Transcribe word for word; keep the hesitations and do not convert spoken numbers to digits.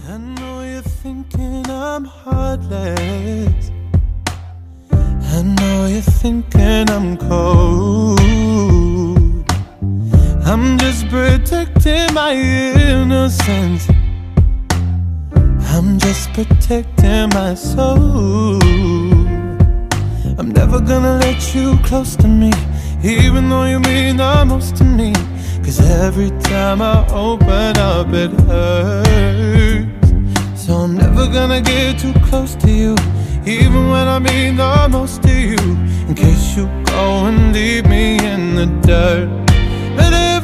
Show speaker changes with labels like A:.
A: I know you're thinking I'm heartless. I know you're thinking I'm cold. I'm just protecting my innocence. I'm just protecting my soul. I'm never gonna let you close to me, even though you mean the most to me. Cause every time I open up it hurts. So I'm never gonna get too close to you, even when I mean the most to you, in case you go and leave me in the dirt. But